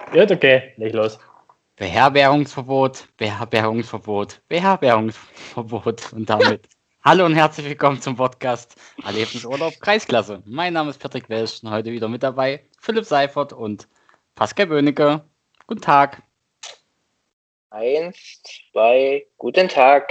Gut, okay, leg los. Beherbergungsverbot. Und damit hallo und herzlich willkommen zum Podcast Erlebnisurlaub Kreisklasse. Mein Name ist Patrick Welsch und heute wieder mit dabei Philipp Seifert und Pascal Böhnecke. Guten Tag. 1, 2, guten Tag.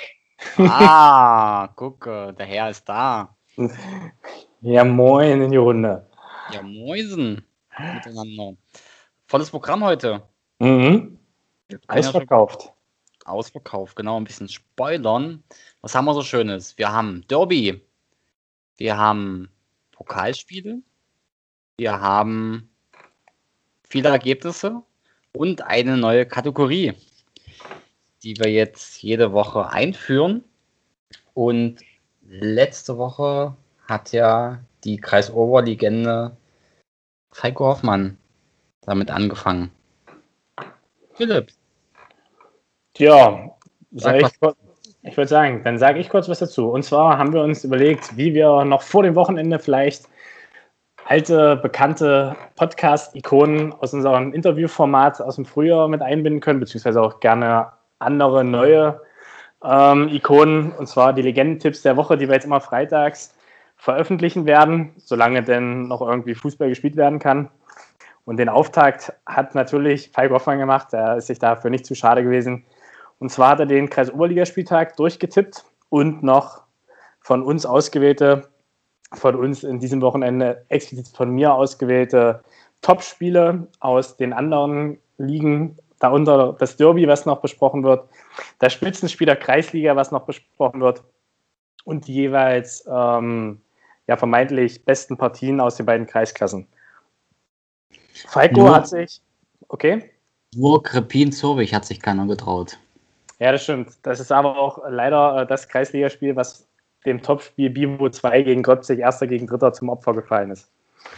Gucke, der Herr ist da. Ja, moin in die Runde. Ja, moisen miteinander. Volles Programm heute. Mhm. Wir können ja schon Ausverkauft. ausverkauft, genau, ein bisschen spoilern. Was haben wir so Schönes? Wir haben Derby, wir haben Pokalspiele, wir haben viele Ergebnisse und eine neue Kategorie, die wir jetzt jede Woche einführen. Und letzte Woche hat ja die Kreisoberlegende Heiko Hoffmann damit angefangen. Philipp. Ja, Sag was. ich würde sagen, dann sage ich kurz was dazu. Und zwar haben wir uns überlegt, wie wir noch vor dem Wochenende vielleicht alte, bekannte Podcast-Ikonen aus unserem Interviewformat aus dem Frühjahr mit einbinden können, beziehungsweise auch gerne andere, neue Ikonen, und zwar die Legendentipps der Woche, die wir jetzt immer freitags veröffentlichen werden, solange denn noch irgendwie Fußball gespielt werden kann. Und den Auftakt hat natürlich Falk Hoffmann gemacht, der ist sich dafür nicht zu schade gewesen. Und zwar hat er den Kreisoberligaspieltag durchgetippt und noch von uns ausgewählte, von uns in diesem Wochenende explizit von mir ausgewählte Top-Spiele aus den anderen Ligen, darunter das Derby, was noch besprochen wird, das Spitzenspiel der Kreisliga, was noch besprochen wird, und die jeweils vermeintlich besten Partien aus den beiden Kreisklassen. Falco hat sich, okay? Nur Krepin-Zurich hat sich keiner getraut. Ja, das stimmt. Das ist aber auch leider das Kreisligaspiel, was dem Topspiel Bibo 2 gegen Gröbzig, Erster gegen Dritter, zum Opfer gefallen ist.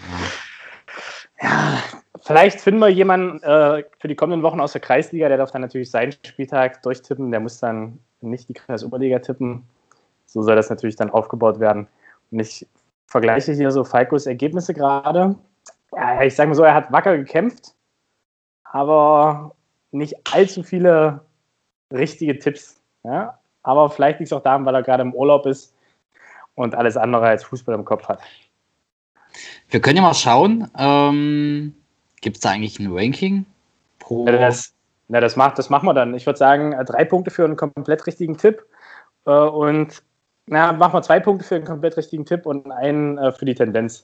Ja, vielleicht finden wir jemanden für die kommenden Wochen aus der Kreisliga, der darf dann natürlich seinen Spieltag durchtippen, der muss dann nicht die Kreisoberliga tippen. So soll das natürlich dann aufgebaut werden. Und ich vergleiche hier so Falcos Ergebnisse gerade. Ja, ich sage mal so, er hat wacker gekämpft, aber nicht allzu viele richtige Tipps. Ja? Aber vielleicht liegt es auch daran, weil er gerade im Urlaub ist und alles andere als Fußball im Kopf hat. Wir können ja mal schauen, gibt es da eigentlich ein Ranking? Das machen wir dann. Ich würde sagen, 3 Punkte für einen komplett richtigen Tipp und machen wir 2 Punkte für einen komplett richtigen Tipp und einen für die Tendenz.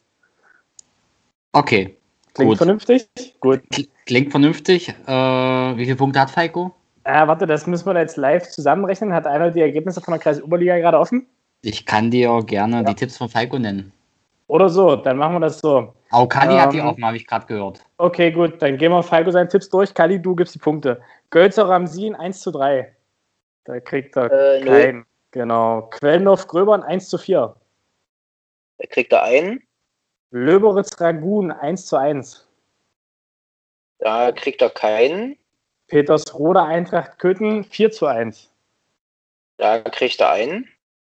Okay. Klingt vernünftig? Gut. Klingt vernünftig. Wie viele Punkte hat Falco? Warte, das müssen wir jetzt live zusammenrechnen. Hat einer die Ergebnisse von der Kreisoberliga gerade offen? Ich kann dir gerne die Tipps von Falco nennen. Oder so, dann machen wir das so. Auch Kali hat die offen, habe ich gerade gehört. Okay, gut, dann gehen wir Falco seine Tipps durch. Kali, du gibst die Punkte. Gölzer Ramsin 1:3. Da kriegt er keinen. Genau. Quellendorf Gröbern 1:4. Da kriegt er einen. Löberitz Ragun 1:1. Da kriegt er keinen. Petersroda Eintracht Köthen 4:1. Da kriegt er einen.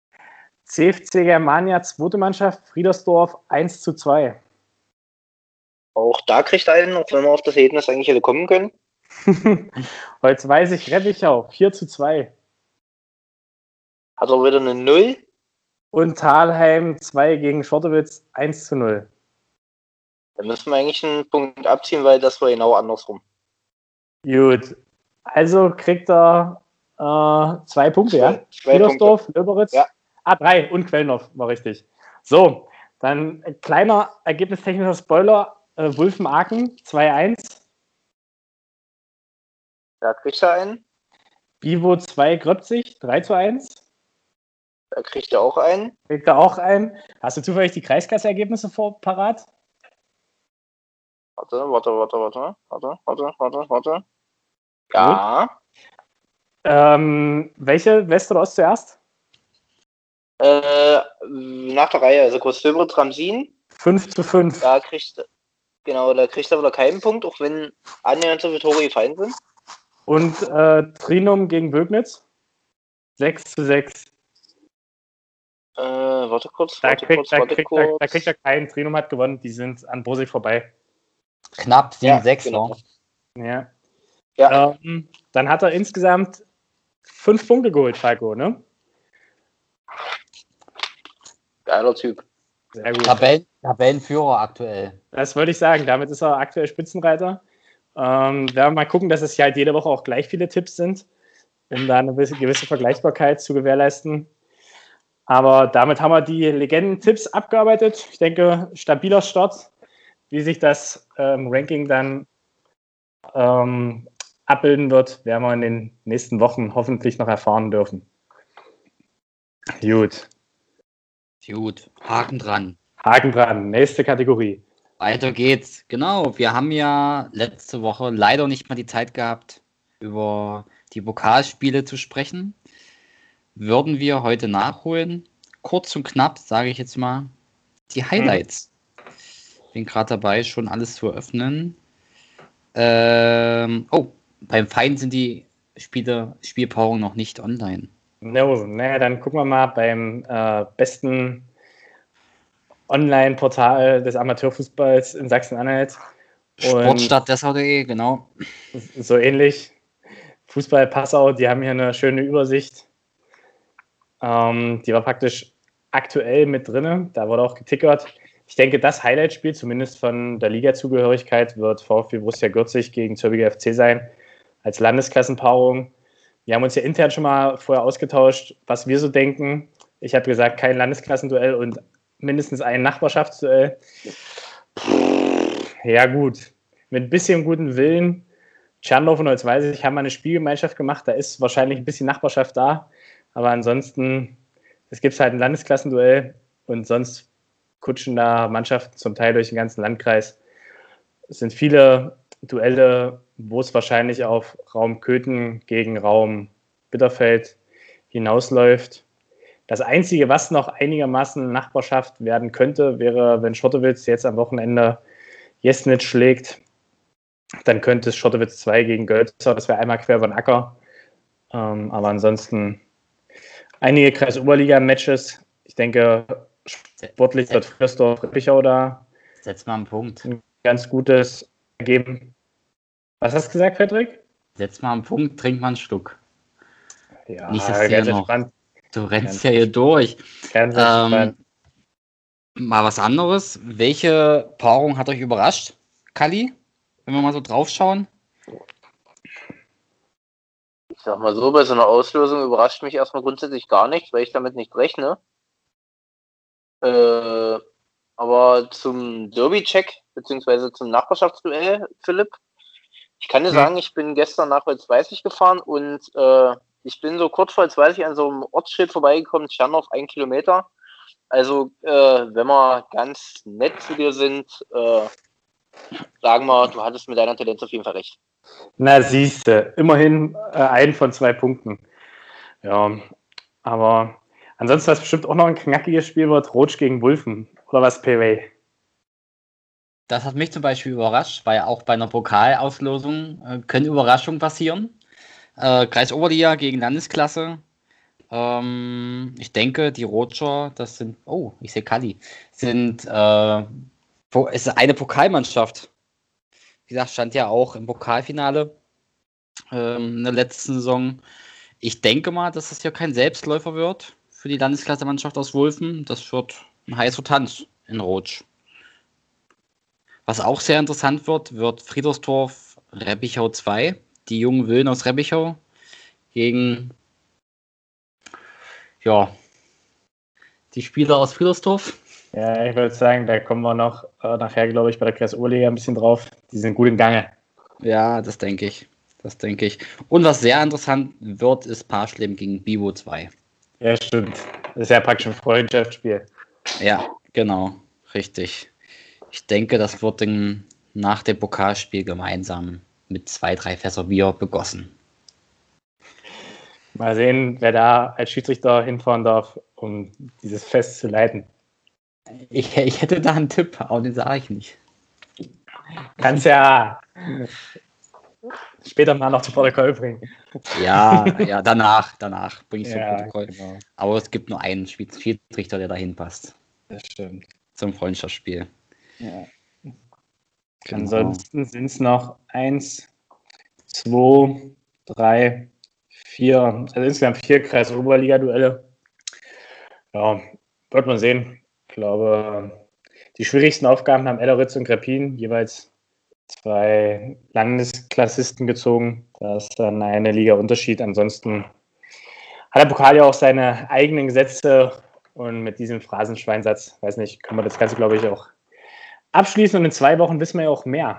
CFC Germania, zweite Mannschaft, Friedersdorf 1:2. Auch da kriegt er einen, auch wenn wir auf das Ergebnis eigentlich hätte kommen können. Heute weiß ich, Reppichau 4:2. Hat er wieder eine 0. Und Thalheim 2 gegen Schottewitz 1:0. Da müssen wir eigentlich einen Punkt abziehen, weil das war genau andersrum. Gut. Also kriegt er 2 Punkte, ja? Friedersdorf, Löberitz. Ja. 3 und Quellendorf, war richtig. So, dann ein kleiner ergebnistechnischer Spoiler. Wulfen-Aachen 2:1. Da kriegt er einen. Bivo 2 Gröbzig 3:1. Da kriegt er auch einen. Kriegt er auch einen. Hast du zufällig die Kreisklasse-Ergebnisse parat? Warte. Ja. Welche? West oder Ost zuerst? Nach der Reihe, also Groß-Löberitz Ramsin. 5:5. Da kriegt er wieder keinen Punkt, auch wenn annähernd so viele Tore gefallen sind. Und Trinum gegen Bögnitz 6:6. Warte kurz. Da kriegt er keinen. Trinum hat gewonnen. Die sind an Bosig vorbei. Knapp 7:6. Genau. Ja. Ja, Dann hat er insgesamt 5 Punkte geholt, Falco, ne? geiler Typ. Sehr gut. Tabellenführer aktuell. Das wollte ich sagen. Damit ist er aktuell Spitzenreiter. Werden wir mal gucken, dass es ja halt jede Woche auch gleich viele Tipps sind, um da eine gewisse Vergleichbarkeit zu gewährleisten. Aber damit haben wir die Legenden-Tipps abgearbeitet. Ich denke, stabiler Start. Wie sich das Ranking dann abbilden wird, werden wir in den nächsten Wochen hoffentlich noch erfahren dürfen. Gut. Haken dran. Haken dran. Nächste Kategorie. Weiter geht's. Genau, wir haben ja letzte Woche leider nicht mal die Zeit gehabt, über die Pokalspiele zu sprechen. Würden wir heute nachholen. Kurz und knapp, sage ich jetzt mal, die Highlights. Bin gerade dabei, schon alles zu öffnen. Beim Feind sind die Spielpaarungen noch nicht online. No, naja, dann gucken wir mal beim besten Online-Portal des Amateurfußballs in Sachsen-Anhalt. Sportstadt.de, genau. So ähnlich. Fußball Passau, die haben hier eine schöne Übersicht. Die war praktisch aktuell mit drin. Da wurde auch getickert. Ich denke, das Highlight-Spiel, zumindest von der Liga-Zugehörigkeit, wird VfB Borussia Gürzig gegen Zürbiger FC sein, als Landesklassenpaarung. Wir haben uns ja intern schon mal vorher ausgetauscht, was wir so denken. Ich habe gesagt, kein Landesklassenduell und mindestens ein Nachbarschaftsduell. Ja gut, mit ein bisschen guten Willen. Tscherndorf und Holzweisig haben mal eine Spielgemeinschaft gemacht, da ist wahrscheinlich ein bisschen Nachbarschaft da, aber ansonsten, es gibt halt ein Landesklassenduell und sonst kutschen da Mannschaften zum Teil durch den ganzen Landkreis. Es sind viele Duelle, wo es wahrscheinlich auf Raum Köthen gegen Raum Bitterfeld hinausläuft. Das Einzige, was noch einigermaßen Nachbarschaft werden könnte, wäre, wenn Schottewitz jetzt am Wochenende Jesnitz schlägt, dann könnte es Schottewitz 2 gegen Gölzer, das wäre einmal quer über den Acker. Aber ansonsten einige Kreisoberliga-Matches. Ich denke, sportlich wird Friersdorf-Reppichau da Setz mal einen Punkt. ein ganz gutes ergeben. Was hast du gesagt, Patrick? Setz mal einen Punkt, trink mal einen Schluck. Ja, Nicht, dass ganz noch. entspannt. Du rennst ja hier durch. Ganz entspannt. Mal was anderes. Welche Paarung hat euch überrascht, Kalli? Wenn wir mal so drauf schauen. Ich sag mal so, bei so einer Auslosung überrascht mich erstmal grundsätzlich gar nichts, weil ich damit nicht rechne. Aber zum Derby-Check, beziehungsweise zum Nachbarschaftsduell, Philipp, ich kann dir sagen, ich bin gestern nach Holzweißig gefahren und ich bin so kurz vor Holzweißig an so einem Ortsschild vorbeigekommen, Tscherndorf 1 Kilometer. Also, wenn wir ganz nett zu dir sind, sagen wir, du hattest mit deiner Tendenz auf jeden Fall recht. Na, siehste, immerhin einen von 2 Punkten. Ja, aber ansonsten, was bestimmt auch noch ein knackiges Spiel wird, Rotsch gegen Wulfen. Oder was, Peway? Das hat mich zum Beispiel überrascht, weil auch bei einer Pokalauslosung können Überraschungen passieren. Kreis Oberliga gegen Landesklasse. Ich denke, die Rotscher, das sind, ich sehe Kalli, ist eine Pokalmannschaft. Wie gesagt, stand ja auch im Pokalfinale in der letzten Saison. Ich denke mal, dass das hier kein Selbstläufer wird für die Landesklasse-Mannschaft aus Wulfen. Das wird ein heißer Tanz in Rotsch. Was auch sehr interessant wird Friedersdorf Reppichau 2. Die jungen Willen aus Reppichau gegen die Spieler aus Friedersdorf. Ja, ich würde sagen, da kommen wir noch nachher, glaube ich, bei der Kreisoberliga ein bisschen drauf. Die sind gut im Gange. Ja, das denke ich. Und was sehr interessant wird, ist Parschleben gegen Bibo 2. Ja, stimmt. Das ist ja praktisch ein Freundschaftsspiel. Ja, genau. Richtig. Ich denke, das wird dann nach dem Pokalspiel gemeinsam mit 2, 3 Fässer Bier begossen. Mal sehen, wer da als Schiedsrichter hinfahren darf, um dieses Fest zu leiten. Ich hätte da einen Tipp, aber den sage ich nicht. Kannst ja später mal noch zu Protokoll bringen. Ja, danach bringe ich zum Protokoll. Genau. Aber es gibt nur einen Schiedsrichter, der dahin passt. Das stimmt. Zum Freundschaftsspiel. Ja. Genau. Ansonsten sind es noch 1, 2, 3, 4, also insgesamt 4 Kreis-Oberliga-Duelle. Ja, wird man sehen. Ich glaube, die schwierigsten Aufgaben haben Elleritz und Krepin jeweils 2 Landesklassisten gezogen. Da ist dann eine Liga Unterschied. Ansonsten hat der Pokal ja auch seine eigenen Gesetze und mit diesem Phrasenschweinsatz, weiß nicht, können wir das Ganze, glaube ich, auch abschließen und in 2 Wochen wissen wir ja auch mehr.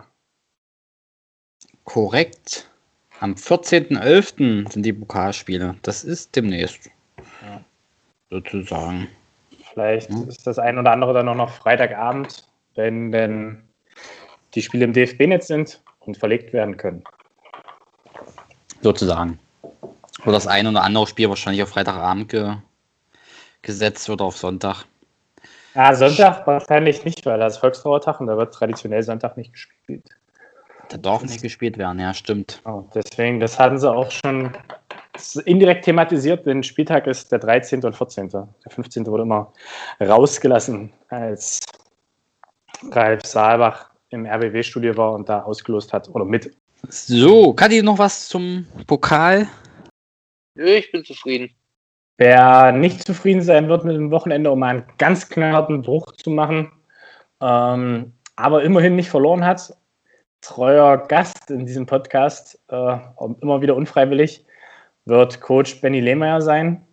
Korrekt. Am 14.11. sind die Pokalspiele. Das ist demnächst. Ja. Sozusagen. Vielleicht ist das ein oder andere dann auch noch Freitagabend, wenn denn die Spiele im DFB-Netz sind und verlegt werden können. Sozusagen. Oder das ein oder andere Spiel wahrscheinlich auf Freitagabend gesetzt wird auf Sonntag. Sonntag wahrscheinlich nicht, weil das ist Volkstrauertag und da wird traditionell Sonntag nicht gespielt. Da darf nicht gespielt werden, ja, stimmt. Oh, deswegen, das hatten sie auch schon indirekt thematisiert, denn Spieltag ist der 13. und 14. Der 15. wurde immer rausgelassen, als Ralf Saalbach im RBW-Studio war und da ausgelost hat oder mit. So, Kadi, noch was zum Pokal? Nö, ich bin zufrieden. Wer nicht zufrieden sein wird mit dem Wochenende, um einen ganz knallharten Bruch zu machen, aber immerhin nicht verloren hat, treuer Gast in diesem Podcast, immer wieder unfreiwillig, wird Coach Benny Lehmeyer sein.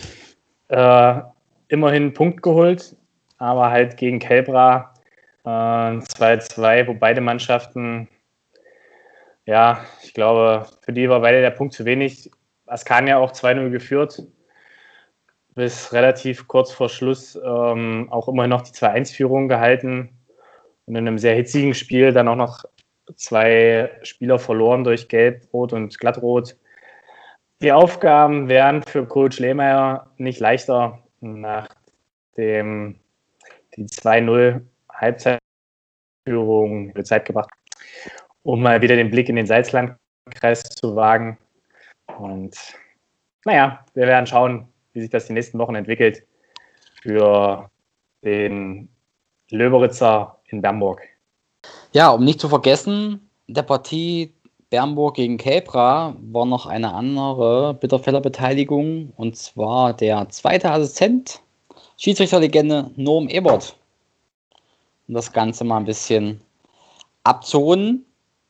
Immerhin einen Punkt geholt, aber halt gegen Kelbra 2-2, wo beide Mannschaften, ja, ich glaube, für die war beide der Punkt zu wenig. Askania auch 2-0 geführt, bis relativ kurz vor Schluss auch immerhin noch die 2-1-Führung gehalten und in einem sehr hitzigen Spiel dann auch noch 2 Spieler verloren durch Gelb, Rot und Glattrot. Die Aufgaben wären für Coach Lehmeyer nicht leichter, nachdem die 2-0 Halbzeitführung für Zeit gebracht, um mal wieder den Blick in den Salzlandkreis zu wagen. Und naja, wir werden schauen, wie sich das die nächsten Wochen entwickelt für den Löberitzer in Bernburg. Ja, um nicht zu vergessen, der Partie Bernburg gegen Kelbra war noch eine andere Bitterfeller Beteiligung, und zwar der zweite Assistent, Schiedsrichterlegende Norm Ebert. Um das Ganze mal ein bisschen abzurunden.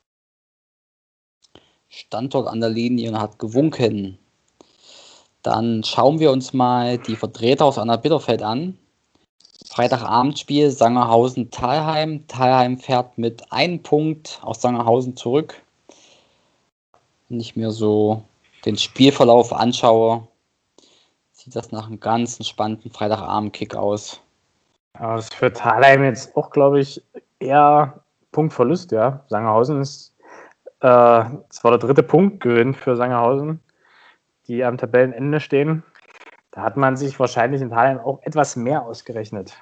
Stand dort an der Linie und hat gewunken. Dann schauen wir uns mal die Vertreter aus Anna Bitterfeld an. Freitagabendspiel Sangerhausen-Thalheim. Thalheim fährt mit 1 Punkt aus Sangerhausen zurück. Wenn ich mir so den Spielverlauf anschaue, sieht das nach einem ganz entspannten Freitagabend-Kick aus. Ja, das ist für Thalheim jetzt auch, glaube ich, eher Punktverlust, ja. Sangerhausen ist das war der 3. Punktgewinn für Sangerhausen, die am Tabellenende stehen. Da hat man sich wahrscheinlich in Thalheim auch etwas mehr ausgerechnet.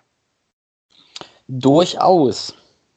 Durchaus.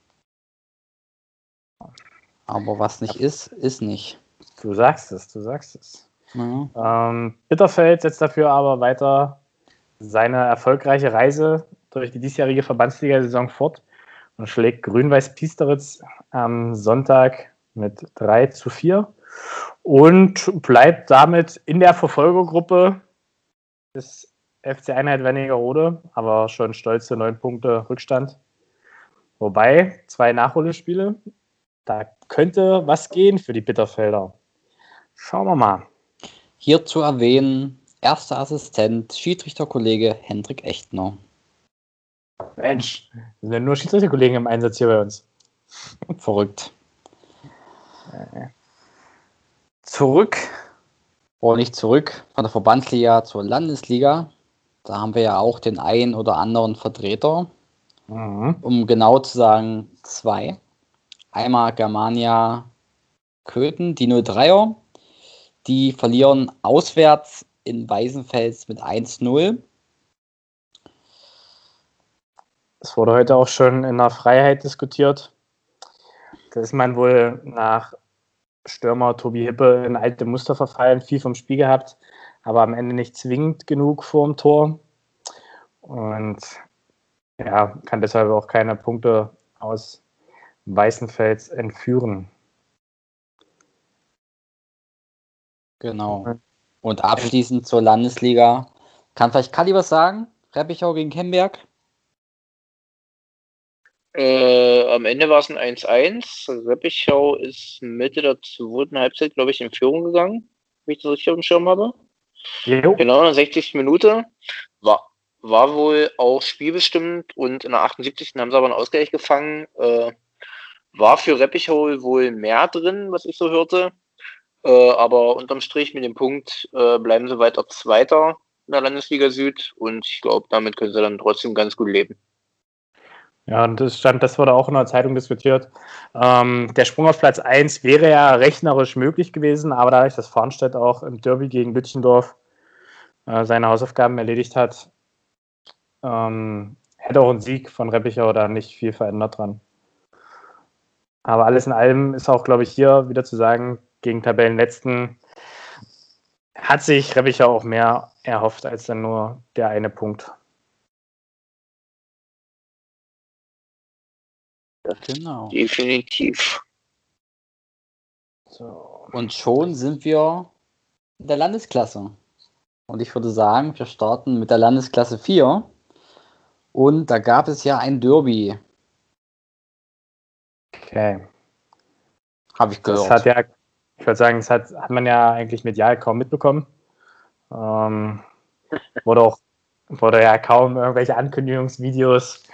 Aber was nicht ist, ist nicht. Du sagst es. Ja. Bitterfeld setzt dafür aber weiter seine erfolgreiche Reise durch die diesjährige Verbandsliga-Saison fort und schlägt Grün-Weiß Piesteritz am Sonntag mit 3-4 und bleibt damit in der Verfolgergruppe des FC Einheit Wernigerode, aber schon stolze 9 Punkte Rückstand. Wobei 2 Nachholspiele, da könnte was gehen für die Bitterfelder. Schauen wir mal. Hier zu erwähnen, erster Assistent, Schiedsrichterkollege Hendrik Echtner. Mensch, sind ja nur Schiedsrichterkollegen im Einsatz hier bei uns. Verrückt. Zurück, oder nicht zurück, von der Verbandsliga zur Landesliga. Da haben wir ja auch den einen oder anderen Vertreter. Um genau zu sagen, 2. Einmal Germania Köthen, die 03er. Die verlieren auswärts in Weißenfels mit 1-0. Es wurde heute auch schon in der Freiheit diskutiert. Da ist man wohl nach Stürmer Tobi Hippe in alte Muster verfallen, viel vom Spiel gehabt, aber am Ende nicht zwingend genug vorm Tor. Und ja, kann deshalb auch keine Punkte aus Weißenfels entführen. Genau. Und abschließend zur Landesliga. Kann vielleicht Kali was sagen? Reppichau gegen Kemberg? Am Ende war es ein 1-1. Reppichau ist Mitte der zweiten Halbzeit, glaube ich, in Führung gegangen, wenn ich das richtig auf dem Schirm habe. Jo. Genau, in der 60. Minute. War wohl auch spielbestimmt und in der 78. haben sie aber einen Ausgleich gefangen. War für Reppichau wohl mehr drin, was ich so hörte. Aber unterm Strich mit dem Punkt bleiben sie weiter Zweiter in der Landesliga Süd und ich glaube, damit können sie dann trotzdem ganz gut leben. Ja, und das wurde auch in der Zeitung diskutiert. Der Sprung auf Platz 1 wäre ja rechnerisch möglich gewesen, aber dadurch, dass Farnstedt auch im Derby gegen Lütchendorf seine Hausaufgaben erledigt hat, hätte auch ein Sieg von Reppichau da nicht viel verändert dran. Aber alles in allem ist auch, glaube ich, hier wieder zu sagen, gegen Tabellenletzten hat sich Reppichau auch mehr erhofft als dann nur der eine Punkt. Genau. Definitiv. So. Und schon sind wir in der Landesklasse. Und ich würde sagen, wir starten mit der Landesklasse 4. Und da gab es ja ein Derby. Okay. Habe ich gehört. Das hat ja, ich würde sagen, das hat man ja eigentlich medial kaum mitbekommen. Wurde ja kaum irgendwelche Ankündigungsvideos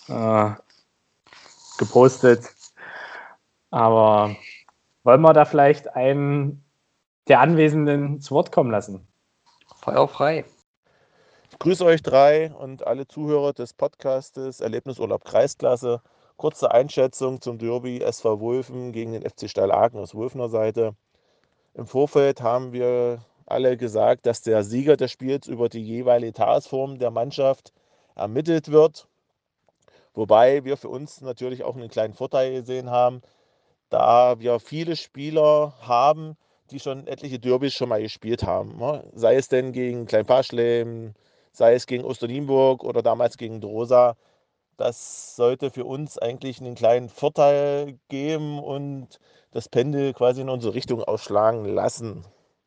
gepostet. Aber wollen wir da vielleicht einen der Anwesenden zu Wort kommen lassen? Feuer frei. Ich grüße euch drei und alle Zuhörer des Podcastes Erlebnisurlaub Kreisklasse. Kurze Einschätzung zum Derby SV Wulfen gegen den FC Steyl-Aken aus Wulfener Seite. Im Vorfeld haben wir alle gesagt, dass der Sieger des Spiels über die jeweilige Tagesform der Mannschaft ermittelt wird. Wobei wir für uns natürlich auch einen kleinen Vorteil gesehen haben, da wir viele Spieler haben, die schon etliche Derbys schon mal gespielt haben. Sei es denn gegen Kleinpaschlem, sei es gegen Osternienburg oder damals gegen Drosa. Das sollte für uns eigentlich einen kleinen Vorteil geben und das Pendel quasi in unsere Richtung ausschlagen lassen.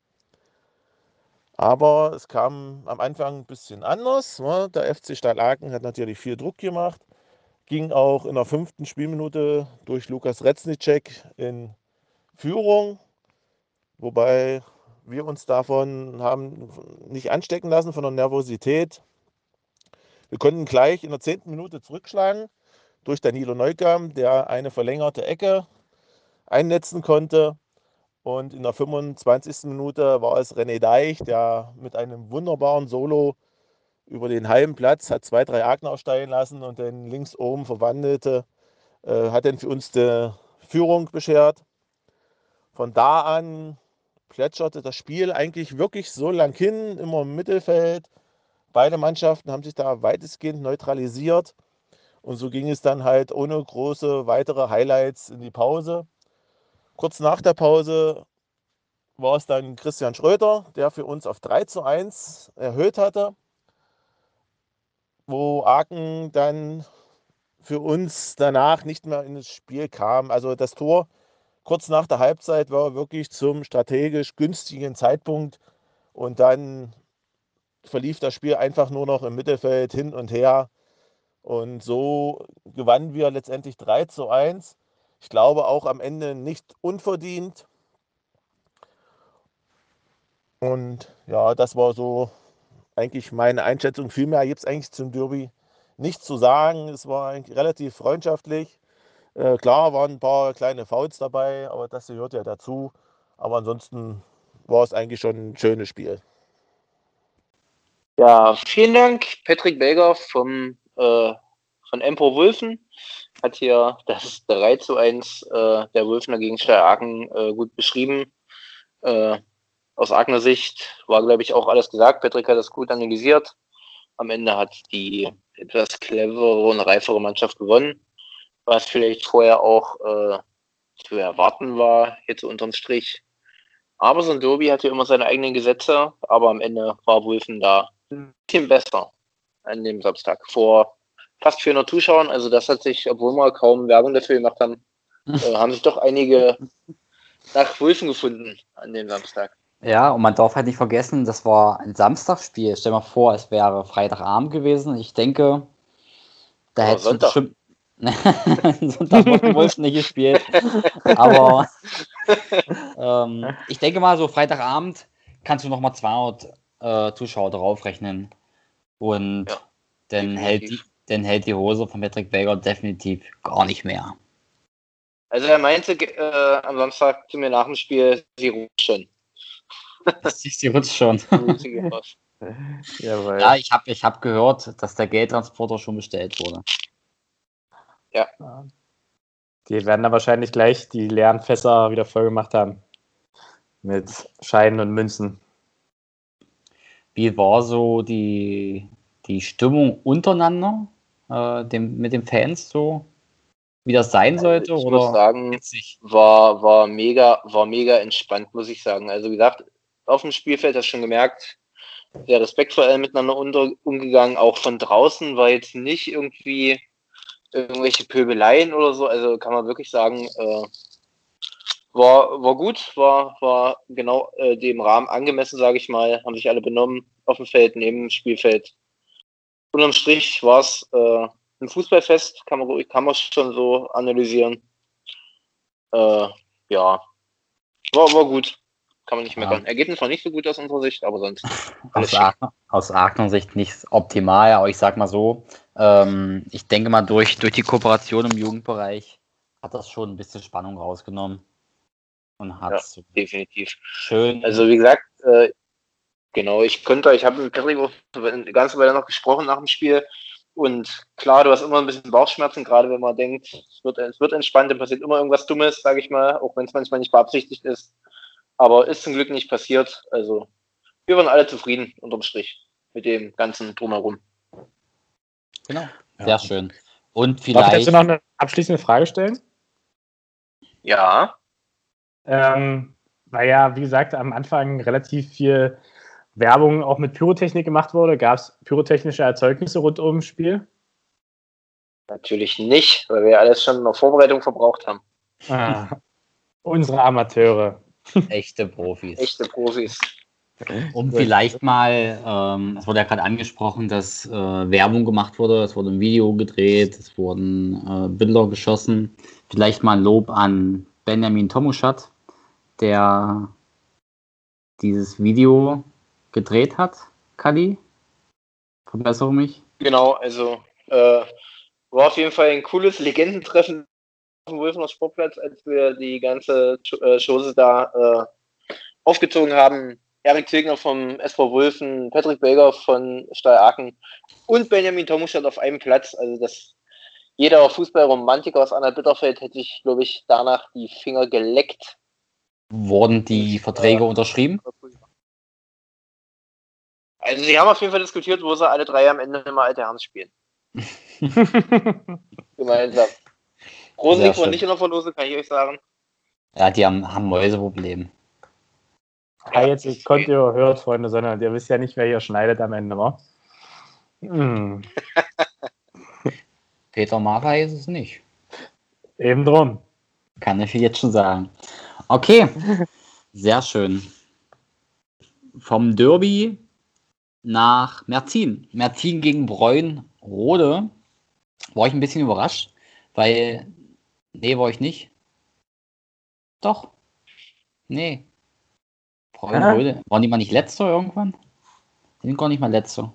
Aber es kam am Anfang ein bisschen anders. Der FC Steyl-Aken hat natürlich viel Druck gemacht, ging auch in der 5. Spielminute durch Lukas Reznicek in Führung, wobei wir uns davon haben nicht anstecken lassen, von der Nervosität. Wir konnten gleich in der 10. Minute zurückschlagen durch Danilo Neukamp, der eine verlängerte Ecke einnetzen konnte. Und in der 25. Minute war es René Deich, der mit einem wunderbaren Solo über den halben Platz hat 2-3 Agner aufsteigen lassen und den links oben verwandelte, hat dann für uns die Führung beschert. Von da an plätscherte das Spiel eigentlich wirklich so lang hin, immer im Mittelfeld. Beide Mannschaften haben sich da weitestgehend neutralisiert und so ging es dann halt ohne große weitere Highlights in die Pause. Kurz nach der Pause war es dann Christian Schröter, der für uns auf 3-1 erhöht hatte, wo Aachen dann für uns danach nicht mehr ins Spiel kam. Also das Tor kurz nach der Halbzeit war wirklich zum strategisch günstigen Zeitpunkt und dann verlief das Spiel einfach nur noch im Mittelfeld hin und her und so gewannen wir letztendlich 3-1. Ich glaube auch am Ende nicht unverdient. Und ja, das war so eigentlich meine Einschätzung. Viel mehr gibt es eigentlich zum Derby nichts zu sagen. Es war eigentlich relativ freundschaftlich. Klar waren ein paar kleine Fouls dabei, aber das gehört ja dazu. Aber ansonsten war es eigentlich schon ein schönes Spiel. Ja, vielen Dank, Patrick Belger von Empro Wulfen. Hat hier das 3-1 der Wulfener gegen Steyl-Aken gut beschrieben. Aus Aachener Sicht war, glaube ich, auch alles gesagt. Patrick hat das gut analysiert. Am Ende hat die etwas clevere und reifere Mannschaft gewonnen, was vielleicht vorher auch zu erwarten war, jetzt unterm Strich. Aber so ein Derby hat ja immer seine eigenen Gesetze, aber am Ende war Wulfen da ein bisschen besser an dem Samstag. Vor fast 400 Zuschauern, also das hat sich, obwohl wir kaum Werbung dafür gemacht haben, haben sich doch einige nach Wulfen gefunden an dem Samstag. Ja, und man darf halt nicht vergessen, das war ein Samstagsspiel. Stell dir mal vor, es wäre Freitagabend gewesen. Ich denke, da Oder hättest du Sonntag. bestimmt. Sonntag wird wohl nicht gespielt. Aber ich denke mal, so Freitagabend kannst du nochmal 200 Zuschauer draufrechnen. Und Ja, dann definitiv. hält die Hose von Patrick Baker definitiv gar nicht mehr. Also er meinte am Samstag zu mir nach dem Spiel, sie ruht schon. Das siehst du jetzt schon. Grüße gehen raus. Jawohl. Ja, ich hab gehört, dass der Geldtransporter schon bestellt wurde. Ja. Die werden da wahrscheinlich gleich die leeren Fässer wieder voll gemacht haben. Mit Scheinen und Münzen. Wie war so die Stimmung untereinander mit den Fans so? Wie das sein sollte? Ich oder muss sagen, witzig? war mega entspannt, muss ich sagen. Also wie gesagt, auf dem Spielfeld hast du schon gemerkt, sehr respektvoll miteinander umgegangen. Auch von draußen war jetzt nicht irgendwie irgendwelche Pöbeleien oder so. Also kann man wirklich sagen, war gut, war genau dem Rahmen angemessen, sage ich mal. Haben sich alle benommen auf dem Feld, neben dem Spielfeld. Unterm Strich war es ein Fußballfest, kann man schon so analysieren. Ja, war gut. Kann man nicht meckern. Ja. Ergebnis war nicht so gut aus unserer Sicht, aber sonst alles schick. Aus Aachener Sicht nicht optimal, aber ich sag mal so, ich denke mal, durch die Kooperation im Jugendbereich hat das schon ein bisschen Spannung rausgenommen. Und hat so Definitiv. schön. Also wie gesagt, genau, ich habe mit Patrick auch eine ganze Weile noch gesprochen nach dem Spiel. Und klar, du hast immer ein bisschen Bauchschmerzen, gerade wenn man denkt, es wird entspannt, dann passiert immer irgendwas Dummes, sage ich mal, auch wenn es manchmal nicht beabsichtigt ist. Aber ist zum Glück nicht passiert. Also wir waren alle zufrieden unterm Strich mit dem ganzen Drumherum. Genau, Ja. sehr schön. Und Darf ich vielleicht. dazu noch eine abschließende Frage stellen? Ja. Weil ja, wie gesagt, am Anfang relativ viel Werbung auch mit Pyrotechnik gemacht wurde. Gab es pyrotechnische Erzeugnisse rund ums Spiel? Natürlich nicht, weil wir alles schon in der Vorbereitung verbraucht haben. Unsere Amateure. Echte Profis. Echte Profis. Um vielleicht mal, es wurde ja gerade angesprochen, dass Werbung gemacht wurde, es wurde ein Video gedreht, es wurden Bilder geschossen. Vielleicht mal ein Lob an Benjamin Tomuschat, der dieses Video gedreht hat. Kali, verbessere mich. Genau, also war auf jeden Fall ein cooles Legendentreffen auf dem Wulfener Sportplatz, als wir die ganze Chose da aufgezogen haben. Erik Tilgner vom SV Wulfen, Patrick Baker von Steyr Aachen und Benjamin Tomuschat auf einem Platz. Also jeder Fußballromantiker aus Anhalt-Bitterfeld hätte sich, glaube ich, danach die Finger geleckt. Wurden die Verträge unterschrieben? Also sie haben auf jeden Fall diskutiert, wo sie alle drei am Ende immer alte Herren spielen. Gemeinsam. Rosenlick war nicht in der Verlosung, kann ich euch sagen. Ja, die haben Mäuseproblem. Ja, jetzt könnt ihr hört, Freunde, sondern ihr wisst ja nicht, wer hier schneidet am Ende, wa? Peter Maffay ist es nicht. Eben drum. Kann ich jetzt schon sagen. Okay, sehr schön. Vom Derby nach Merzin. Merzin gegen Bräunrode. War ich ein bisschen überrascht, weil, nee, war ich nicht. Doch. Nee. Bräunrode. Waren die mal nicht Letzter irgendwann? Die sind gar nicht mal Letzter.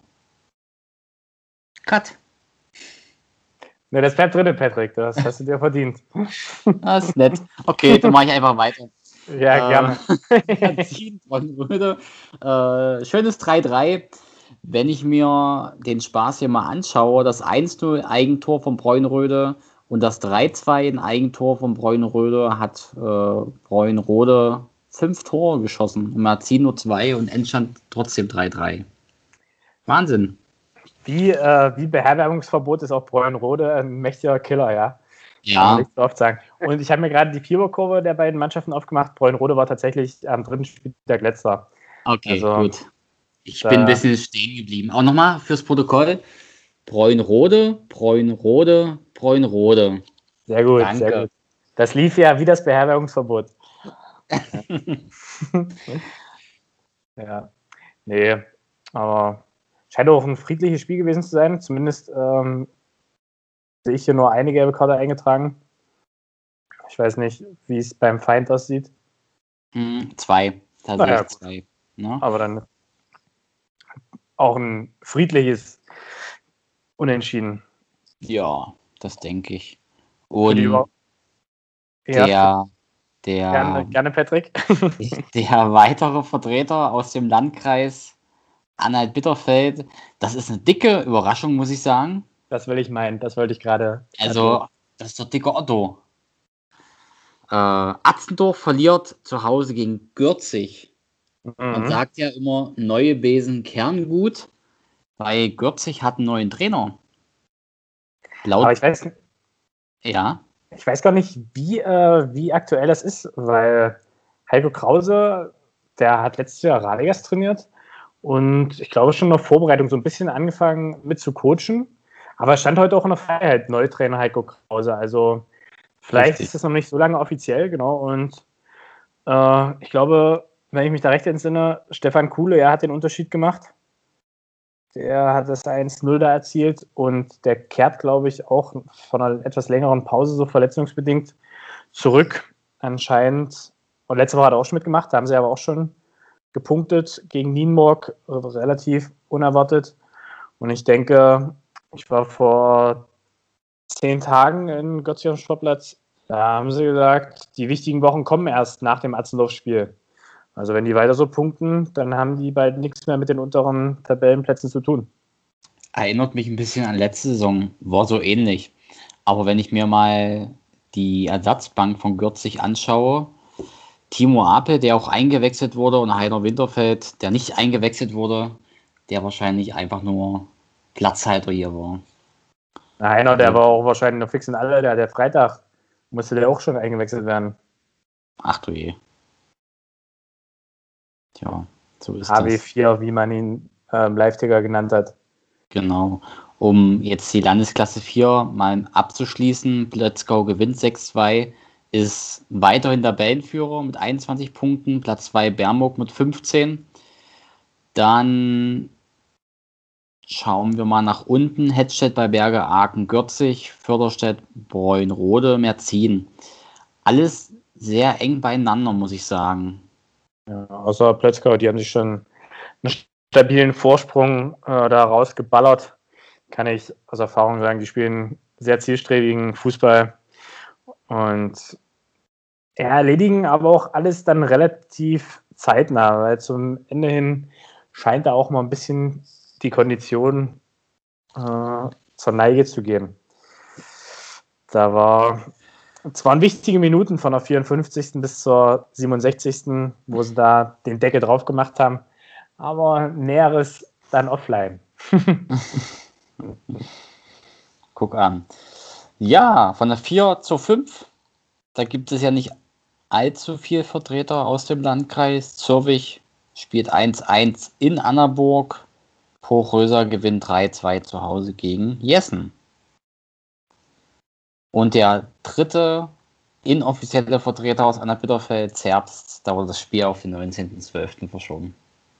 Cut. Ne, das bleibt drin, Patrick. Das hast du dir verdient. Das ist nett. Okay, dann mache ich einfach weiter. Ja, gerne. Merzin, Bräunrode. Schönes 3-3. Wenn ich mir den Spaß hier mal anschaue, das 1-0 Eigentor von Bräunrode und das 3-2 ein Eigentor von Bräunrode hat Bräunrode 5 Tore geschossen. Und Merzin nur 2 und Endstand trotzdem 3-3. Wahnsinn. Wie Beherbergungsverbot ist auch Bräunrode ein mächtiger Killer, ja. Kann man Ja, nicht so oft sagen. Und ich habe mir gerade die Fieberkurve der beiden Mannschaften aufgemacht. Bräunrode war tatsächlich am 3. Spieltag letzter. okay, Also, gut. Ich bin ein bisschen stehen geblieben. Auch nochmal fürs Protokoll. Bräunrode, Bräunrode, Bräunrode. Sehr gut, Danke. sehr gut. Das lief ja wie das Beherbergungsverbot. Ja, nee, aber scheint auch ein friedliches Spiel gewesen zu sein. Zumindest sehe ich hier nur eine gelbe Karte eingetragen. Ich weiß nicht, wie es beim Feind aussieht. 2. Tatsächlich Naja, 2. Ne? Aber dann auch ein friedliches Unentschieden. Ja, das denke ich. Für die Und ja, der gerne Patrick. der weitere Vertreter aus dem Landkreis Anhalt-Bitterfeld, das ist eine dicke Überraschung, muss ich sagen. Das wollte ich gerade. Also, das ist der dicke Otto. Atzendorf verliert zu Hause gegen Gürzig. Man sagt ja immer, neue Besen kehren gut, weil Gürzig hat einen neuen Trainer. Aber ich weiß gar nicht, wie aktuell das ist, weil Heiko Krause, der hat letztes Jahr Radegast trainiert und ich glaube schon in der Vorbereitung so ein bisschen angefangen mit zu coachen, aber stand heute auch in der Freiheit, Neutrainer Heiko Krause, also vielleicht ist das noch nicht so lange offiziell, genau, und ich glaube, wenn ich mich da recht entsinne, Stefan Kuhle, er hat den Unterschied gemacht. Der hat das 1-0 da erzielt und der kehrt, glaube ich, auch von einer etwas längeren Pause, so verletzungsbedingt, zurück. Anscheinend, und letzte Woche hat er auch schon mitgemacht, da haben sie aber auch schon gepunktet gegen Nienburg, relativ unerwartet. Und ich denke, ich war vor 10 Tagen in Götzingen Sportplatz, da haben sie gesagt, die wichtigen Wochen kommen erst nach dem Atzendorf-Spiel. Also wenn die weiter so punkten, dann haben die bald nichts mehr mit den unteren Tabellenplätzen zu tun. Erinnert mich ein bisschen an letzte Saison, war so ähnlich. Aber wenn ich mir mal die Ersatzbank von Gürzig anschaue, Timo Apel, der auch eingewechselt wurde, und Heiner Winterfeld, der nicht eingewechselt wurde, der wahrscheinlich einfach nur Platzhalter hier war. Heiner, der war auch wahrscheinlich noch fix in alle, der Freitag musste der auch schon eingewechselt werden. Ach du je. Tja, so ist HW4, wie man ihn Live-Ticker genannt hat. Genau. Um jetzt die Landesklasse 4 mal abzuschließen, Plötzkau gewinnt 6-2, ist weiterhin Tabellenführer mit 21 Punkten, Platz 2 Bermburg mit 15. Dann schauen wir mal nach unten. Hettstedt bei Berge, Aachen, Gürzig, Förderstedt, Bräunrode, Merzin. Alles sehr eng beieinander, muss ich sagen. Ja, außer Plötzkau, die haben sich schon einen stabilen Vorsprung da rausgeballert. Kann ich aus Erfahrung sagen, die spielen sehr zielstrebigen Fußball und erledigen aber auch alles dann relativ zeitnah, weil zum Ende hin scheint da auch mal ein bisschen die Kondition zur Neige zu gehen. Da waren wichtige Minuten von der 54. bis zur 67., wo sie da den Deckel drauf gemacht haben, aber Näheres dann offline. Guck an. Ja, von der 4 zur 5, da gibt es ja nicht allzu viel Vertreter aus dem Landkreis. Zürich spielt 1-1 in Annaburg. Pochröser gewinnt 3-2 zu Hause gegen Jessen. Und der dritte inoffizielle Vertreter aus Anhalt-Bitterfeld, Zerbst, da wurde das Spiel auf den 19.12. verschoben.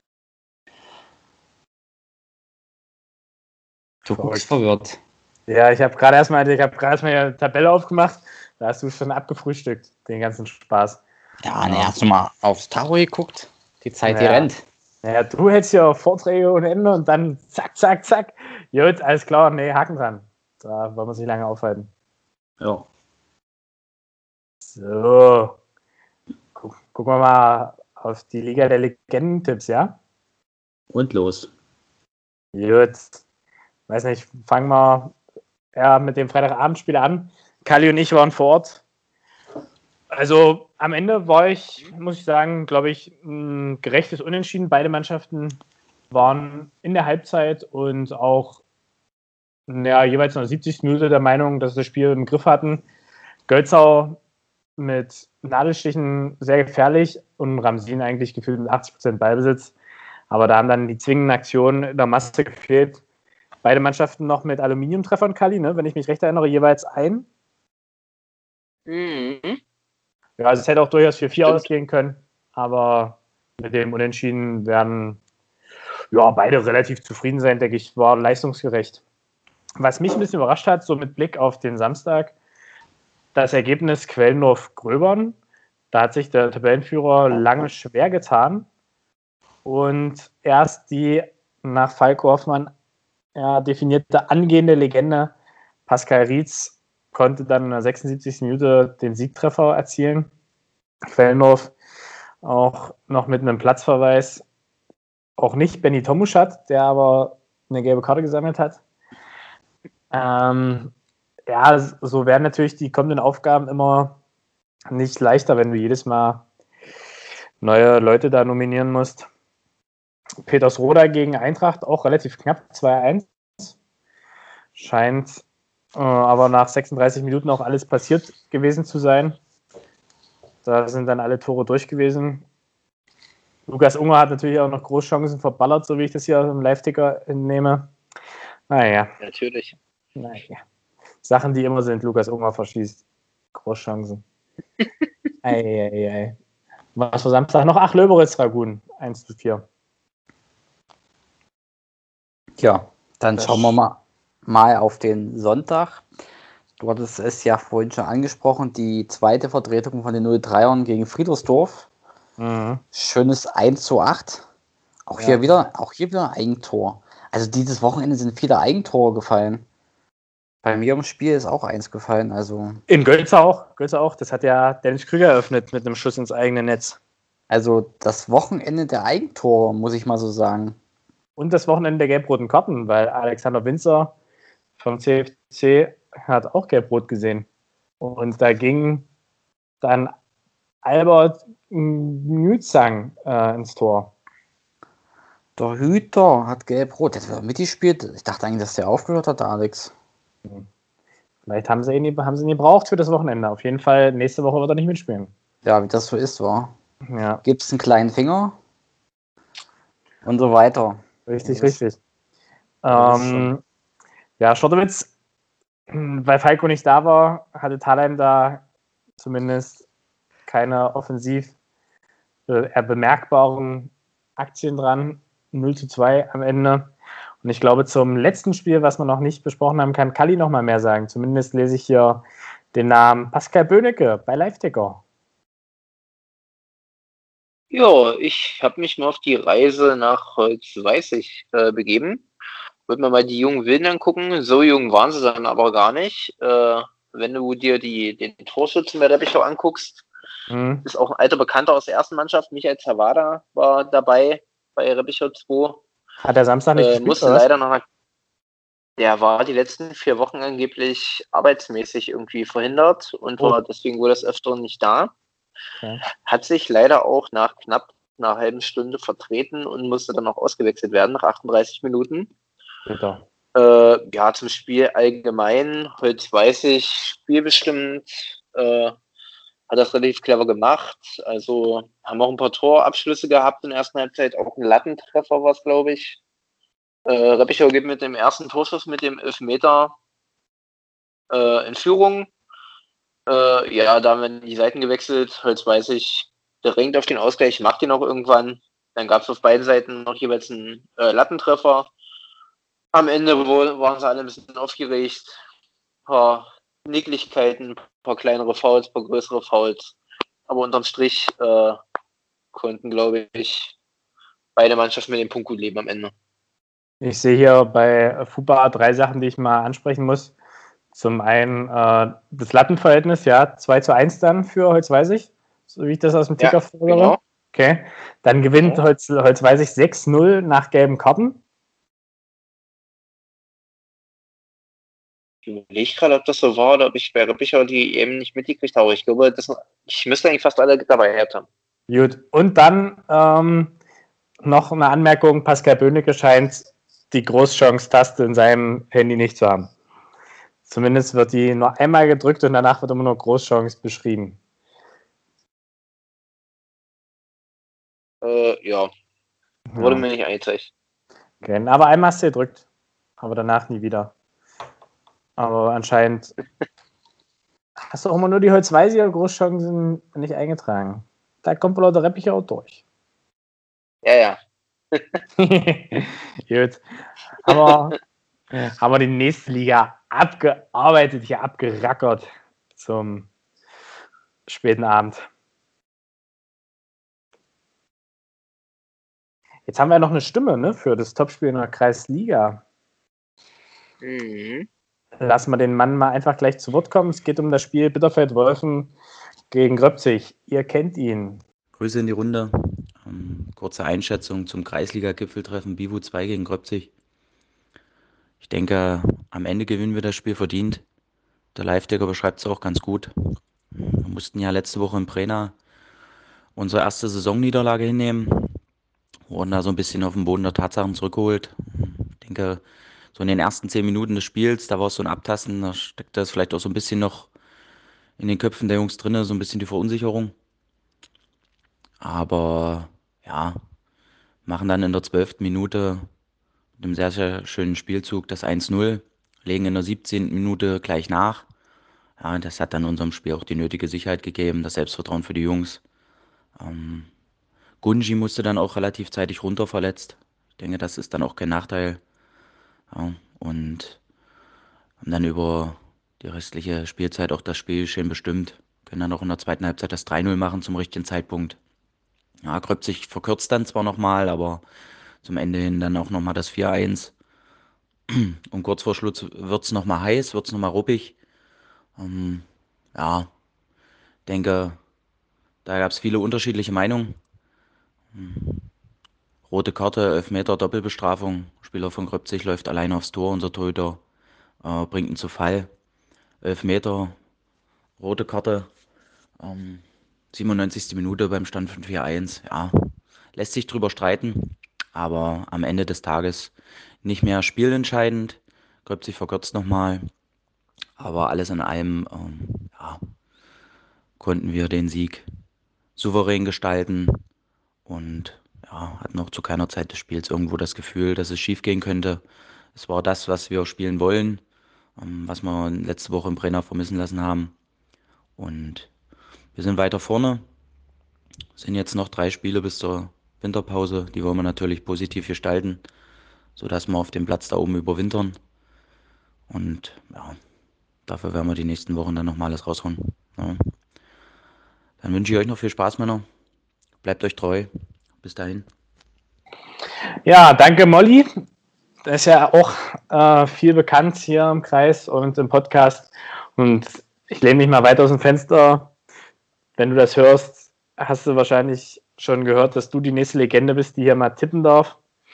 Du guckst verwirrt. Ja, ich habe gerade erstmal die Tabelle aufgemacht. Da hast du schon abgefrühstückt, den ganzen Spaß. Ja, ne, hast du mal aufs Tacho geguckt? Die Zeit, die rennt. Naja, du hältst ja Vorträge ohne Ende und dann zack, zack, zack. Gut, alles klar, nee, Haken dran. Da wollen wir uns nicht lange aufhalten. Ja. So. Gucken wir mal auf die Liga der Legenden-Tipps, ja? Und los. Gut. Weiß nicht, fangen wir mit dem Freitagabendspiel an. Kali und ich waren vor Ort. Also am Ende war muss ich sagen, glaube ich, ein gerechtes Unentschieden. Beide Mannschaften waren in der Halbzeit und auch jeweils in der 70. Minute der Meinung, dass sie das Spiel im Griff hatten. Gölzau mit Nadelstichen sehr gefährlich und Ramsin eigentlich gefühlt mit 80% Ballbesitz. Aber da haben dann die zwingenden Aktionen in der Masse gefehlt. Beide Mannschaften noch mit Aluminiumtreffern, Kali, ne? Wenn ich mich recht erinnere, jeweils ein. Mhm. Ja, also es hätte auch durchaus 4-4 ausgehen können, aber mit dem Unentschieden werden ja beide relativ zufrieden sein, denke ich, war leistungsgerecht. Was mich ein bisschen überrascht hat, so mit Blick auf den Samstag, das Ergebnis Quellendorf-Gröbern. Da hat sich der Tabellenführer lange schwer getan und erst die nach Falco Hoffmann definierte angehende Legende Pascal Rietz konnte dann in der 76. Minute den Siegtreffer erzielen. Quellendorf auch noch mit einem Platzverweis. Auch nicht Benny Tomuschat, der aber eine gelbe Karte gesammelt hat. So werden natürlich die kommenden Aufgaben immer nicht leichter, wenn du jedes Mal neue Leute da nominieren musst. Petersroda gegen Eintracht auch relativ knapp, 2-1. Scheint aber nach 36 Minuten auch alles passiert gewesen zu sein. Da sind dann alle Tore durch gewesen. Lukas Unger hat natürlich auch noch Großchancen verballert, so wie ich das hier im Live-Ticker entnehme. Naja. Natürlich. Naja. Sachen, die immer sind, Lukas Unger verschießt. Großchancen. Ei. Was war Samstag noch? Ach, Löberitz Dragun. 1-4. Ja, dann schauen wir mal auf den Sonntag. Du hattest es ja vorhin schon angesprochen, die zweite Vertretung von den 03ern gegen Friedersdorf. Schönes 1:8. Auch hier wieder ein Eigentor. Also dieses Wochenende sind viele Eigentore gefallen. Bei mir im Spiel ist auch eins gefallen. Also in Gölzer auch. Das hat ja Dennis Krüger eröffnet mit einem Schuss ins eigene Netz. Also das Wochenende der Eigentore, muss ich mal so sagen. Und das Wochenende der gelb-roten Karten, weil Alexander Winzer vom CFC hat auch gelb-rot gesehen. Und da ging dann Albert Mützang ins Tor. Der Hüter hat gelb-rot. Der hat mitgespielt. Ich dachte eigentlich, dass der aufgehört hat, Alex. Vielleicht haben sie ihn gebraucht für das Wochenende. Auf jeden Fall, nächste Woche wird er nicht mitspielen. Ja, wie das so ist, war. Ja. Gibt es einen kleinen Finger? Und so weiter. Richtig. Schottewitz, weil Falco nicht da war, hatte Thalheim da zumindest keine offensiv bemerkbaren Aktien dran. 0:2 am Ende. Und ich glaube, zum letzten Spiel, was wir noch nicht besprochen haben, kann Kalli noch mal mehr sagen. Zumindest lese ich hier den Namen Pascal Böhnecke bei Live-Ticker. Ja, ich habe mich mal auf die Reise nach Holzweißig begeben. Würde mir mal die jungen Wilden angucken. So jung waren sie dann aber gar nicht. Wenn du dir den Torschützen bei Reppichau anguckst, ist auch ein alter Bekannter aus der ersten Mannschaft. Michael Zawada war dabei bei Reppichau 2. Hat der Samstag nicht gespielt? Musste leider noch. Der war die letzten 4 Wochen angeblich arbeitsmäßig irgendwie verhindert und war deswegen wohl das Öfteren nicht da. Okay. Hat sich leider auch nach knapp einer halben Stunde vertreten und musste dann auch ausgewechselt werden nach 38 Minuten. Bitte. Zum Spiel allgemein, Holzweißig spielbestimmt, hat das relativ clever gemacht. Also haben auch ein paar Torabschlüsse gehabt in der ersten Halbzeit, auch ein Lattentreffer war es, glaube ich. Reppichau geht mit dem ersten Torschuss mit dem Elfmeter in Führung. Da haben wir die Seiten gewechselt. Holzweißig drängt auf den Ausgleich, macht ihn auch irgendwann. Dann gab es auf beiden Seiten noch jeweils einen Lattentreffer. Am Ende waren sie alle ein bisschen aufgeregt. Ein paar Nicklichkeiten, ein paar kleinere Fouls, ein paar größere Fouls. Aber unterm Strich konnten, glaube ich, beide Mannschaften mit dem Punkt gut leben am Ende. Ich sehe hier bei FUBA 3 Sachen, die ich mal ansprechen muss. Zum einen das Lattenverhältnis, 2:1 dann für Holzweißig, so wie ich das aus dem Ticker vorhöre. Genau. Okay. Dann gewinnt Holzweißig 6:0 nach gelben Karten. Ich überlege gerade, ob das so war oder ob ich bei Reppichau die eben nicht mitgekriegt habe. Ich glaube, ich müsste eigentlich fast alle dabei gehabt haben. Gut. Und dann noch eine Anmerkung: Pascal Böhnecke scheint die Großchance-Taste in seinem Handy nicht zu haben. Zumindest wird die nur einmal gedrückt und danach wird immer nur Großchance beschrieben. Wurde mir nicht angezeigt. Okay, aber einmal hast du gedrückt, aber danach nie wieder. Aber anscheinend hast du auch immer nur die Holzweißiger Großchancen nicht eingetragen. Da kommt wohl der Reppichau durch. Ja, ja. Gut. Aber haben wir die nächste Liga abgearbeitet, hier abgerackert zum späten Abend. Jetzt haben wir noch eine Stimme, ne, für das Topspiel in der Kreisliga. Mhm. Lassen wir den Mann mal einfach gleich zu Wort kommen. Es geht um das Spiel Bitterfeld-Wolfen gegen Gröbzig. Ihr kennt ihn. Grüße in die Runde. Kurze Einschätzung zum Kreisliga-Gipfeltreffen Bivu 2 gegen Gröbzig. Ich denke, am Ende gewinnen wir das Spiel verdient. Der Live-Ticker beschreibt es auch ganz gut. Wir mussten ja letzte Woche in Prena unsere erste Saisonniederlage hinnehmen. Wurden da so ein bisschen auf den Boden der Tatsachen zurückgeholt. Ich denke, so in den ersten 10 Minuten des Spiels, da war es so ein Abtasten, da steckte es vielleicht auch so ein bisschen noch in den Köpfen der Jungs drin, so ein bisschen die Verunsicherung. Aber ja, machen dann in der 12. Minute mit einem sehr, sehr schönen Spielzug das 1-0, legen in der 17. Minute gleich nach. Ja, das hat dann unserem Spiel auch die nötige Sicherheit gegeben, das Selbstvertrauen für die Jungs. Gunji musste dann auch relativ zeitig runter verletzt. Ich denke, das ist dann auch kein Nachteil. Ja, und haben dann über die restliche Spielzeit auch das Spiel schön bestimmt. Können dann auch in der zweiten Halbzeit das 3-0 machen zum richtigen Zeitpunkt. Ja, Gröbzig verkürzt dann zwar nochmal, aber zum Ende hin dann auch nochmal das 4-1. Und kurz vor Schluss wird es nochmal heiß, wird es nochmal ruppig. Ja, denke, da gab es viele unterschiedliche Meinungen. Rote Karte, Elfmeter, Doppelbestrafung. Spieler von Gröbzig läuft alleine aufs Tor, unser Torhüter bringt ihn zu Fall. Elfmeter, rote Karte, 97. Minute beim Stand von 4-1. Ja, lässt sich drüber streiten, aber am Ende des Tages nicht mehr spielentscheidend. Gröbzig verkürzt nochmal, aber alles in allem ja, konnten wir den Sieg souverän gestalten und ja, hatten auch zu keiner Zeit des Spiels irgendwo das Gefühl, dass es schief gehen könnte. Es war das, was wir spielen wollen, was wir letzte Woche im Brenner vermissen lassen haben. Und wir sind weiter vorne, sind jetzt noch 3 Spiele bis zur Winterpause. Die wollen wir natürlich positiv gestalten, sodass wir auf dem Platz da oben überwintern. Und ja, dafür werden wir die nächsten Wochen dann nochmal alles raushauen. Ja. Dann wünsche ich euch noch viel Spaß, Männer. Bleibt euch treu. Bis dahin. Ja, danke Molly. Das ist ja auch viel bekannt hier im Kreis und im Podcast. Und ich lehne mich mal weiter aus dem Fenster. Wenn du das hörst, hast du wahrscheinlich schon gehört, dass du die nächste Legende bist, die hier mal tippen darf.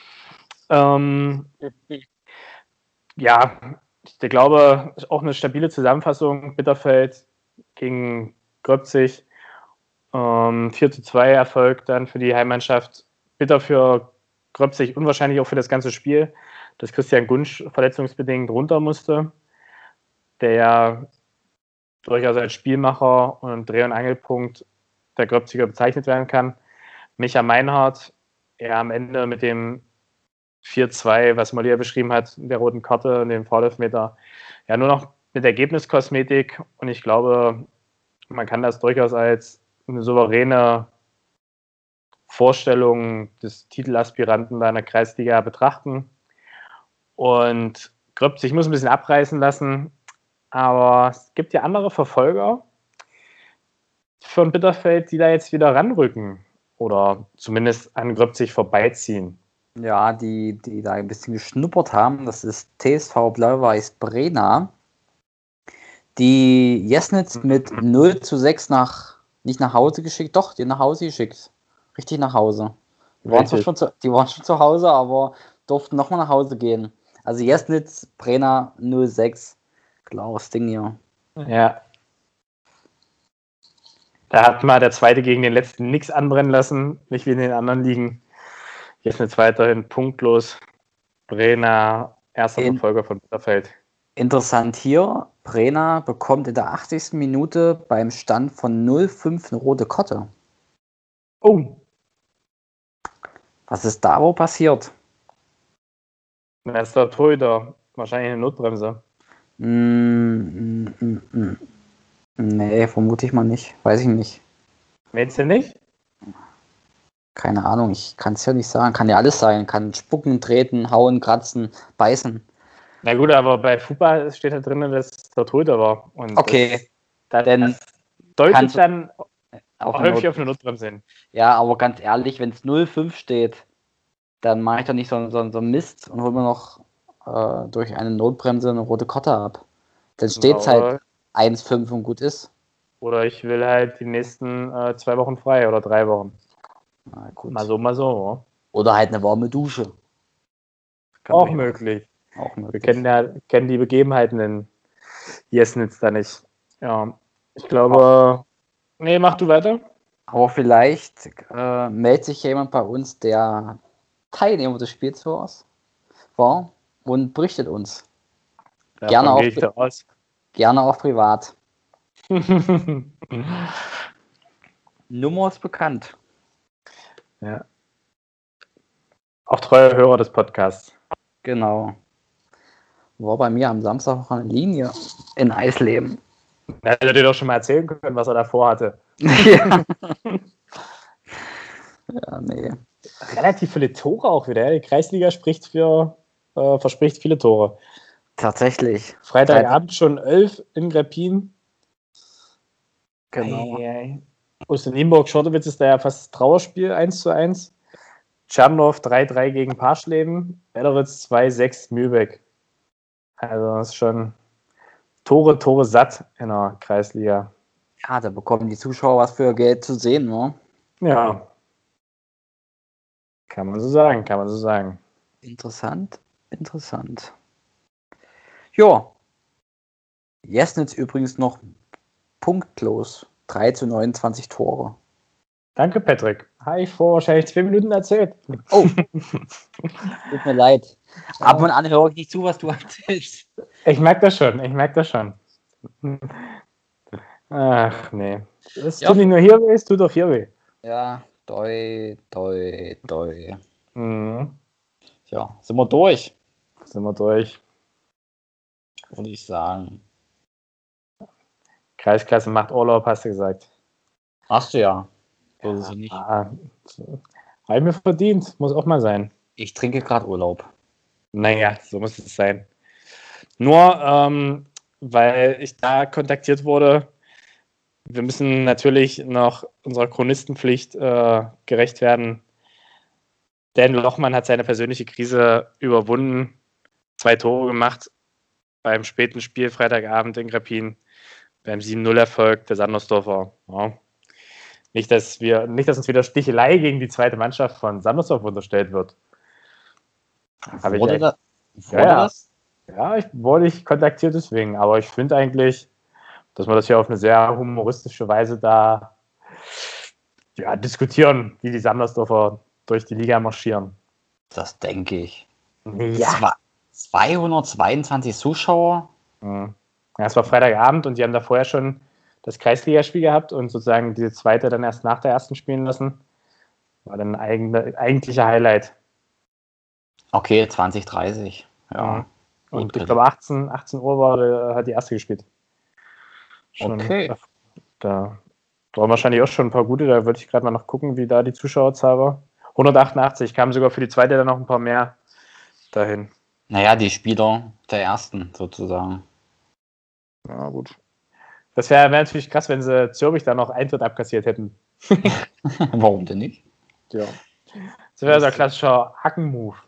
Ja, ich glaube, auch eine stabile Zusammenfassung. Bitterfeld gegen Gröbzig. 4-2 Erfolg dann für die Heimmannschaft. Bitter für Gröbzig, unwahrscheinlich auch für das ganze Spiel, dass Christian Gunsch verletzungsbedingt runter musste, der ja durchaus als Spielmacher und Dreh- und Angelpunkt der Gröbziger bezeichnet werden kann. Micha Meinhardt, ja am Ende mit dem 4-2, was Mollier beschrieben hat, der roten Karte und dem Foul-Elfmeter, ja nur noch mit Ergebniskosmetik, und ich glaube, man kann das durchaus als eine souveräne Vorstellung des Titelaspiranten bei einer Kreisliga betrachten. Und Gröbzig muss ein bisschen abreißen lassen, aber es gibt ja andere Verfolger von Bitterfeld, die da jetzt wieder ranrücken oder zumindest an Gröbzig vorbeiziehen. Ja, die da ein bisschen geschnuppert haben, das ist TSV Blau-Weiß Brena, die Jesnitz mit 0-6 nicht nach Hause geschickt, doch, die nach Hause geschickt. Richtig nach Hause. Die waren schon zu Hause, aber durften nochmal nach Hause gehen. Also Jesnitz, Brena 0-6. Klares Ding hier. Ja. Da hat mal der Zweite gegen den Letzten nichts anbrennen lassen, nicht wie in den anderen Ligen. Jesnitz weiterhin punktlos. Brena, erster Verfolger von Bitterfeld. Interessant hier, Brena bekommt in der 80. Minute beim Stand von 0-5 eine rote Karte. Oh. Was ist da wohl passiert? Das ist der Torhüter. Wahrscheinlich eine Notbremse. Nee, vermute ich mal nicht. Weiß ich nicht. Meinst du nicht? Keine Ahnung, ich kann es ja nicht sagen. Kann ja alles sein. Kann spucken, treten, hauen, kratzen, beißen. Na gut, aber bei Fußball steht da drin, dass es der Tote war. Und Okay, das dann deutet kannst du dann auf auch eine häufig Not. auf eine Notbremse hin. Ja, aber ganz ehrlich, wenn es 0,5 steht, dann mache ich doch nicht so einen Mist und hole mir noch durch eine Notbremse eine rote Karte ab. Dann steht es halt 1,5 und gut ist. Oder ich will halt die nächsten 2 Wochen frei oder 3 Wochen. Na gut. Mal so, mal so. Oder halt eine warme Dusche. Kann Auch durchaus- möglich. Auch Wir möglich. kennen die Begebenheiten in Jesnitz da nicht. Ja, ich glaube. Nee, mach du weiter. Aber vielleicht meldet sich jemand bei uns, der Teilnehmer des Spiels war und berichtet uns. Gerne Davon auch, gehe ich da aus. gerne auch privat. Nummer ist bekannt. Ja. Auch treue Hörer des Podcasts. Genau. War bei mir am Samstag noch eine Linie in Eisleben. Da hätte er dir doch schon mal erzählen können, was er davor hatte. Ja. Ja, nee. Relativ viele Tore auch wieder. Die Kreisliga verspricht viele Tore. Tatsächlich. Freitagabend schon 11 in Greppin. Genau. Aus Nienburg-Schortowitz ist da ja fast Trauerspiel 1:1. Tschernow 3:3 gegen Parschleben. Belleritz 2:6 Mühlbeck. Also das ist schon Tore satt in der Kreisliga. Ja, da bekommen die Zuschauer was für Geld zu sehen, ne? Ja. Kann man so sagen. Interessant. Ja. Jesnitz übrigens noch punktlos. 3:29 Tore. Danke, Patrick. Habe ich vor wahrscheinlich 2 Minuten erzählt. Oh. Tut mir leid. Ab und an höre ich nicht zu, was du erzählst. Ich merke das schon. Ach, nee. Es tut nicht nur hier weh, es tut auch hier weh. Ja, doi. Mhm. Ja, sind wir durch, Sind wir durch. würde ich sagen. Kreisklasse macht Urlaub, hast du gesagt. Hast du ja. So ist es nicht. Habe ich mir verdient. Muss auch mal sein. Ich trinke gerade Urlaub. Naja, so muss es sein. Nur, weil ich da kontaktiert wurde, wir müssen natürlich noch unserer Chronistenpflicht gerecht werden. Dan Lochmann hat seine persönliche Krise überwunden. 2 Tore gemacht beim späten Spiel Freitagabend in Greppin. Beim 7:0-Erfolg der Sandersdorfer. Ja. Nicht, dass uns wieder Stichelei gegen die zweite Mannschaft von Sandersdorf unterstellt wird. Wurde Ja. das? Ja, ich wurde kontaktiert deswegen, aber ich finde eigentlich, dass wir das hier auf eine sehr humoristische Weise da diskutieren, wie die Sandersdorfer durch die Liga marschieren. Das denke ich. Ja. 222 Zuschauer? Ja, es war Freitagabend und die haben da vorher schon das Kreisligaspiel gehabt und sozusagen diese zweite dann erst nach der ersten spielen lassen. War dann ein eigentlicher Highlight. Okay, 2030. Ja. Und Gut, ich glaube 18 Uhr hat die erste gespielt. Schon okay. Da waren wahrscheinlich auch schon ein paar gute, da würde ich gerade mal noch gucken, wie da die Zuschauerzahl war. 188, kamen sogar für die zweite dann noch ein paar mehr dahin. Naja, die Spieler der ersten sozusagen. Ja, gut. Das wäre natürlich krass, wenn sie Zürich da noch Eintritt abkassiert hätten. Warum denn nicht? Ja. Das wäre so ein klassischer Hacken-Move.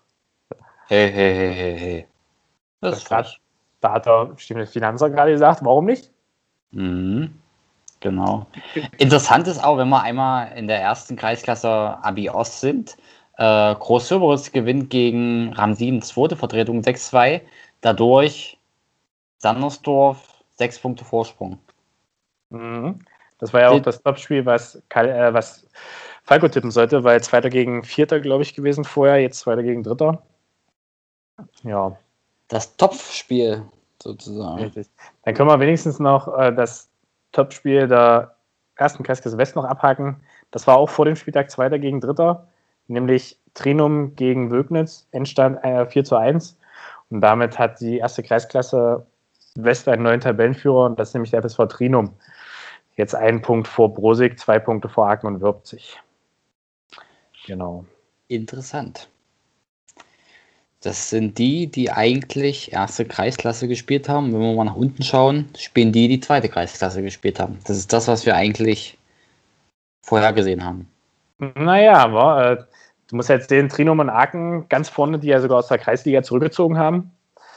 Hey. Das ist frech. Da hat der Finanzer gerade gesagt, warum nicht? Mhm. Genau. Interessant ist auch, wenn wir einmal in der ersten Kreisklasse Abi Ost sind. Groß-Söberitz gewinnt gegen Ramsin, zweite Vertretung 6:2. Dadurch Sandersdorf 6 Punkte Vorsprung. Mhm. Das war ja auch das Topspiel, was Falco tippen sollte, weil Zweiter gegen Vierter, glaube ich, gewesen vorher, jetzt Zweiter gegen Dritter. Ja. Das Topfspiel sozusagen. Richtig. Dann können wir wenigstens noch das Topspiel der ersten Kreisklasse West noch abhaken. Das war auch vor dem Spieltag Zweiter gegen Dritter, nämlich Trinum gegen Wögnitz, Endstand 4:1. Und damit hat die erste Kreisklasse West einen neuen Tabellenführer, und das ist nämlich der FSV Trinum. Jetzt 1 Punkt vor Brosig, 2 Punkte vor Aachen und Würzig. Genau. Interessant. Das sind die eigentlich erste Kreisklasse gespielt haben. Wenn wir mal nach unten schauen, spielen die zweite Kreisklasse gespielt haben. Das ist das, was wir eigentlich vorhergesehen haben. Naja, aber du musst jetzt sehen, Trinum und Aachen ganz vorne, die ja sogar aus der Kreisliga zurückgezogen haben.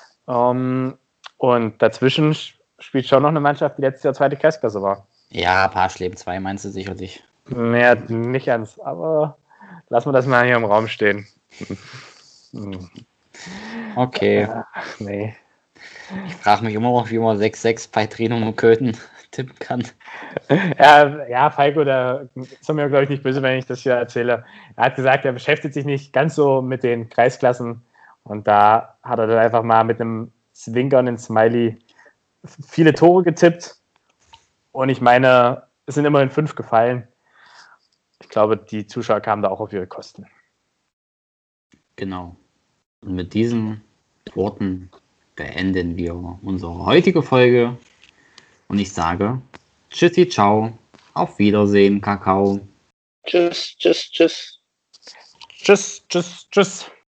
Und dazwischen spielt schon noch eine Mannschaft, die letztes Jahr zweite Kreisklasse war. Ja, Parschleben 2 meinst du sicherlich. Naja, nicht ganz, aber lassen wir das mal hier im Raum stehen. Okay. Nee. Ich frage mich immer noch, wie man 6-6 bei Trinum und Köthen tippen kann. Ja, Falco, da ist er mir, glaube ich, nicht böse, wenn ich das hier erzähle. Er hat gesagt, er beschäftigt sich nicht ganz so mit den Kreisklassen. Und da hat er dann einfach mal mit einem zwinkernden Smiley viele Tore getippt. Und ich meine, es sind immerhin 5 gefallen. Ich glaube, die Zuschauer kamen da auch auf ihre Kosten. Genau. Und mit diesen Worten beenden wir unsere heutige Folge. Und ich sage Tschüssi, ciao. Auf Wiedersehen, Kakao. Tschüss, tschüss, tschüss. Tschüss, tschüss, tschüss.